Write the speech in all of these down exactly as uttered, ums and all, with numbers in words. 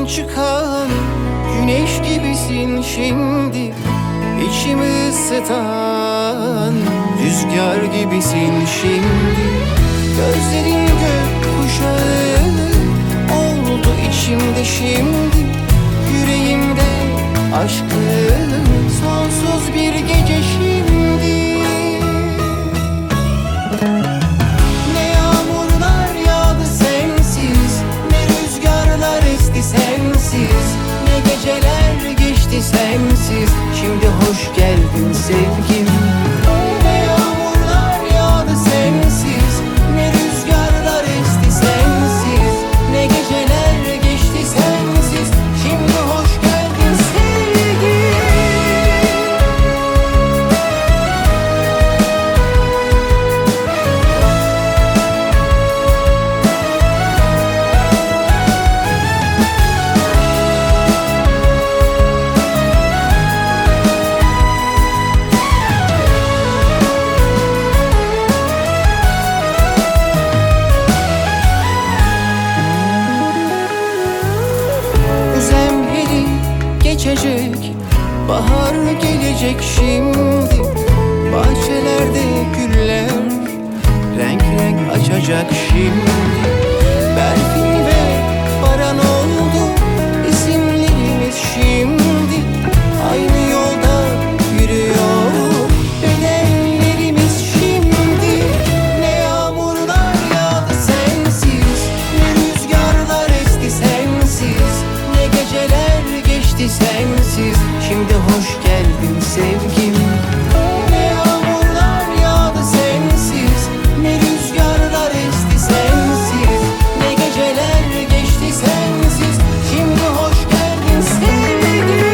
Gözümden çıkan güneş gibisin şimdi, İçimi ısıtan rüzgar gibisin şimdi. Gözlerin gökkuşağı oldu içimde şimdi, yüreğimde aşkın sonsuz bir gece şimdi. Ne yağmurlar yağdı sensiz, ne rüzgarlar esti sensiz, ne geceler geçti sensiz. Şimdi hoş geldin sevgim. Ne yağmurlar yağdı sensiz, ne rüzgarlar esti sensiz, ne geceler geçti sensiz. Şimdi hoş geldin sevgim. Geçecek, bahar gelecek şimdi. Bahçelerde güller renk renk açacak şimdi. Berfin ve Baran oldu isimlerimiz şimdi. Aynı yolda yürüyor bedenlerimiz şimdi. Ne yağmurlar yağdı sensiz, ne rüzgarlar esti sensiz, ne geceler geçti sensiz. Şimdi hoş geldin sevgim. Ne yağmurlar yağdı sensiz, ne rüzgarlar esti sensiz, ne geceler geçti sensiz. Şimdi hoş geldin sevgim.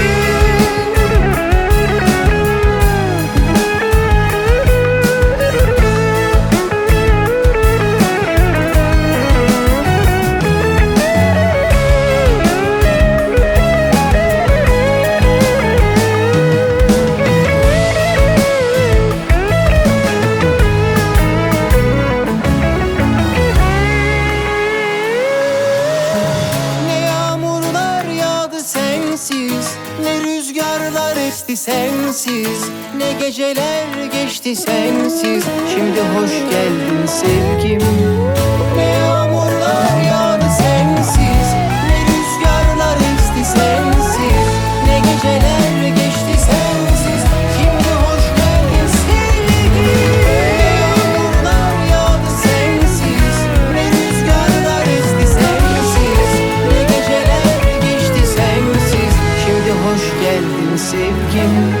Ne rüzgarlar esti sensiz, ne geceler geçti sensiz. Şimdi hoş geldin sevgim. Ne yağmurlar yağdı sensiz, ne rüzgarlar esti sensiz, ne geceler geçti sensiz. Şimdi hoş geldin sevgim. Ne yağmurlar yağdı sensiz, ne rüzgarlar esti sensiz, ne geceler geçti sensiz. Şimdi hoş geldin sevgim.